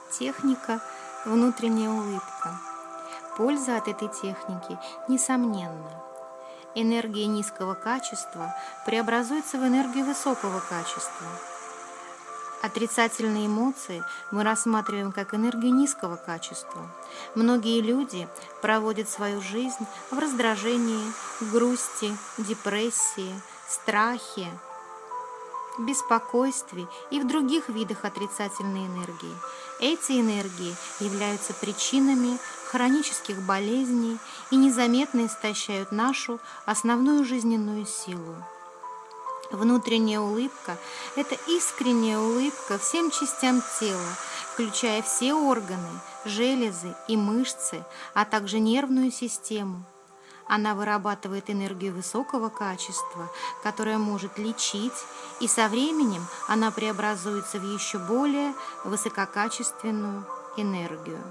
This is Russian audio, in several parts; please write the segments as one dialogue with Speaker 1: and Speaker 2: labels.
Speaker 1: Техника «Внутренняя улыбка». Польза от этой техники несомненна. Энергия низкого качества преобразуется в энергию высокого качества. Отрицательные эмоции мы рассматриваем как энергию низкого качества. Многие люди проводят свою жизнь в раздражении, грусти, депрессии, страхе, беспокойстве и в других видах отрицательной энергии. Эти энергии являются причинами хронических болезней и незаметно истощают нашу основную жизненную силу. Внутренняя улыбка – это искренняя улыбка всем частям тела, включая все органы, железы и мышцы, а также нервную систему. Она вырабатывает энергию высокого качества, которая может лечить, и со временем она преобразуется в еще более высококачественную энергию.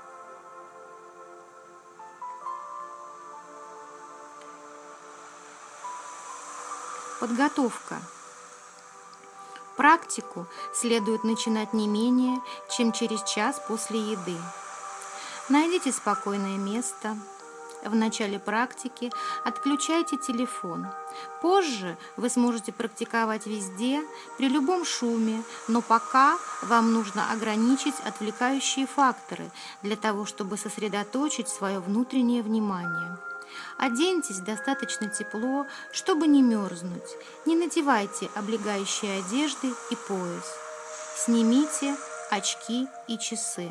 Speaker 1: Подготовка. Практику следует начинать не менее, чем через час после еды. Найдите спокойное место. В начале практики отключайте телефон. Позже вы сможете практиковать везде, при любом шуме, но пока вам нужно ограничить отвлекающие факторы для того, чтобы сосредоточить свое внутреннее внимание. Оденьтесь достаточно тепло, чтобы не мерзнуть. Не надевайте облегающие одежды и пояс. Снимите очки и часы.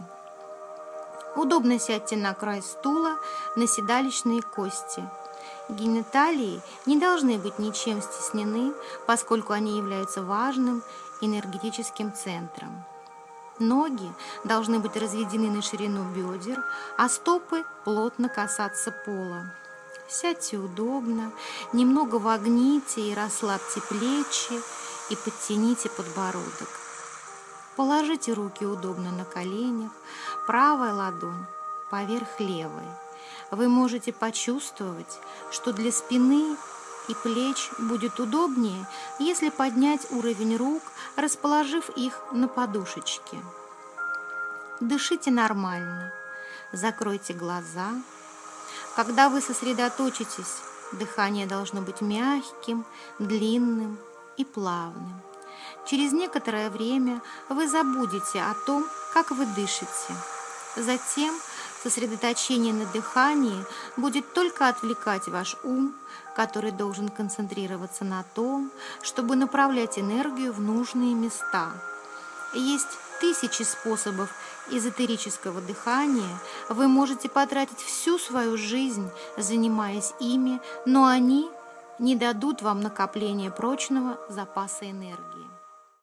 Speaker 1: Удобно сядьте на край стула, на седалищные кости. Гениталии не должны быть ничем стеснены, поскольку они являются важным энергетическим центром. Ноги должны быть разведены на ширину бедер, а стопы плотно касаться пола. Сядьте удобно, немного вогните и расслабьте плечи и подтяните подбородок. Положите руки удобно на коленях, правая ладонь поверх левой. Вы можете почувствовать, что для спины и плеч будет удобнее, если поднять уровень рук, расположив их на подушечке. Дышите нормально, закройте глаза. Когда вы сосредоточитесь, дыхание должно быть мягким, длинным и плавным. Через некоторое время вы забудете о том, как вы дышите. Затем сосредоточение на дыхании будет только отвлекать ваш ум, который должен концентрироваться на том, чтобы направлять энергию в нужные места. Есть тысячи способов эзотерического дыхания. Вы можете потратить всю свою жизнь, занимаясь ими, но они не дадут вам накопления прочного запаса энергии.